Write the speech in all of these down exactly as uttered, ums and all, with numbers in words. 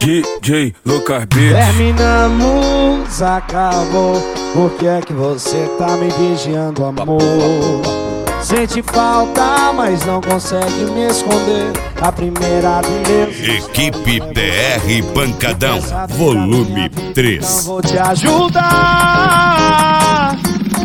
D J Lucas Beats. Terminamos, acabou. Por que é que você tá me vigiando, amor? Sente falta, mas não consegue me esconder. A primeira de meus. Equipe P R Pancadão, volume três. Então vou te ajudar.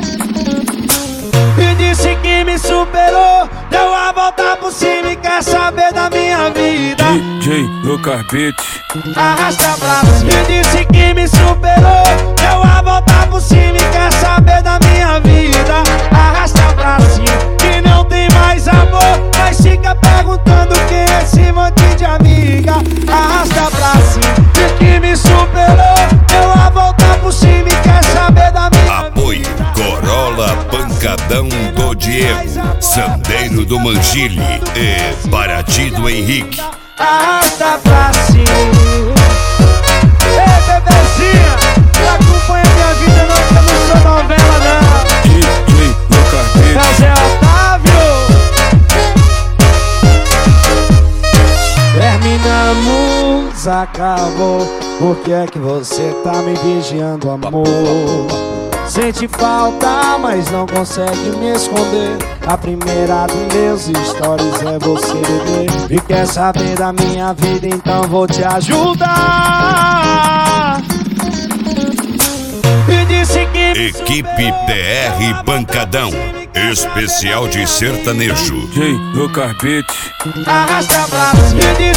E disse que me superou, deu a volta por cima e quer saber da minha vida. D J Lucas Beats. Arrasta pra cima. E disse que me superou, deu a volta por cima e quer saber da minha vida. Arrasta pra cima, que não tem mais amor, mas fica perguntando quem é esse monte de amiga. Arrasta pra cima. Diz que me superou, deu a volta por cima e quer saber da minha vida. Apoio Corolla Pancadão do Diego, Sandeiro do Mangile e Paraty do Henrique. Arrasta pra cima. Ei, bebezinha, que acompanha minha vida, não, que eu não sou novela, não. D J Lucas É o Beats. Zé Otávio. Terminamos, acabou. Por que é que você tá me vigiando, amor? Sente falta, mas não consegue me esconder. A primeira dos meus stories é você, bebê. E quer saber da minha vida, então vou te ajudar. E disse que me Equipe P R Pancadão, especial de sertanejo. D J Lucas Beats. arrasta pra cima. E disse